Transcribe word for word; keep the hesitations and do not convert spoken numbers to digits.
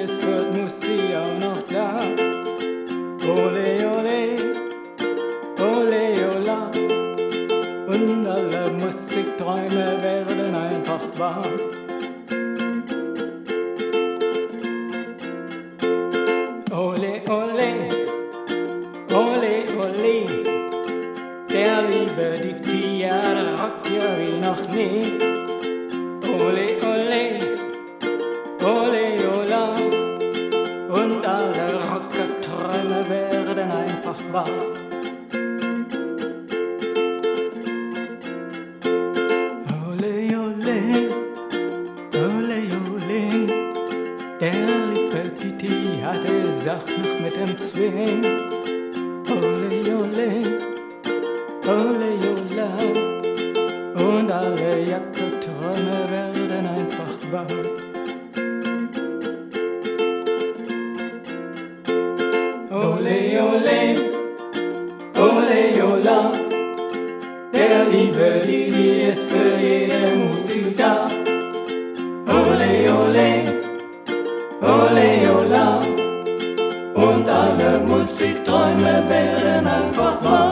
ist wird, muss sie auch noch da. Ole, ole, ole, ola. Und alle Musikträume werden einfach wahr. Ole, ole, ole, ole. Der liebe Didi, ja, der rockt ja wie noch nie. Ole, ole, ole, ola. Und alle Rockerträume werden einfach wahr. Ole, ole, ole, ole. Der liebe Didi hatte Sach noch mit dem Swing. Ole, ole, ole, ola. Und alle Jazzerträume werden einfach wahr. Ole, ole, ole, ola. Der liebe Didi ist für jede Musik da. Ole, ole, ole, ola. Und alle Musikträume werden einfach wahr.